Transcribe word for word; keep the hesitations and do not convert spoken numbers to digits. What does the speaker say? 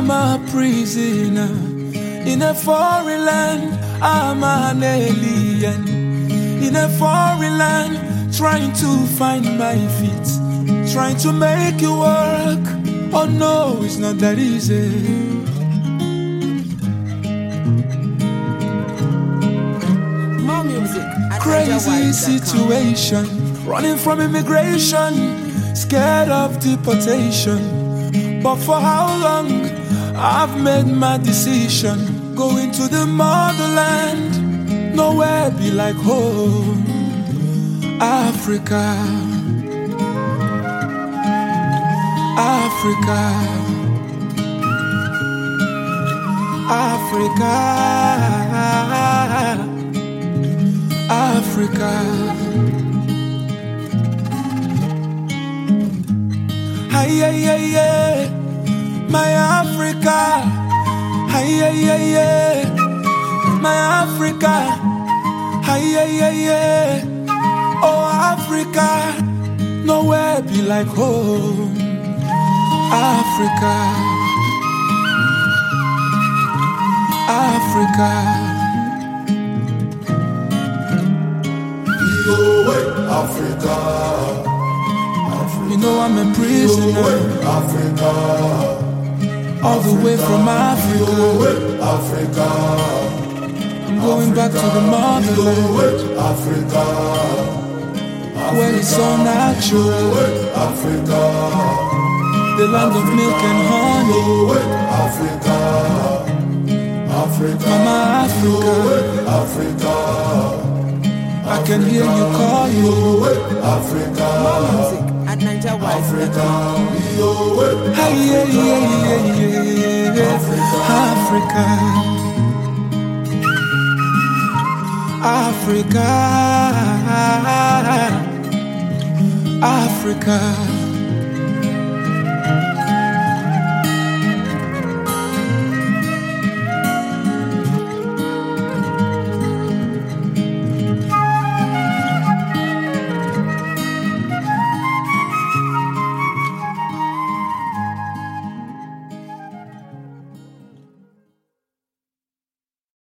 I'm a prisoner in a foreign land. I'm an alien in a foreign land, trying to find my feet, trying to make it work. Oh no, it's not that easy. More music. Crazy situation, running from immigration, scared of deportation. But for how long? I've made my decision. Going to the motherland, nowhere be like home. Africa, Africa, Africa, Africa. Hi, yeah, yeah, yeah, my Africa. Hi, yeah, yeah, yeah, my Africa. Hi, yeah, yeah, yeah, oh Africa, nowhere be like home. Africa, Africa. Africa, Africa. You know I'm a prisoner. Africa. All the way from Africa, Africa. I'm going back to the motherland, Africa, where it's so natural, Africa, the land of milk and honey, Africa, Africa, Mama Africa, Africa. I can hear you call you, Africa, More music at Niger Wise. Africa, hey, yeah, yeah, yeah, yeah, Africa, Africa, Africa.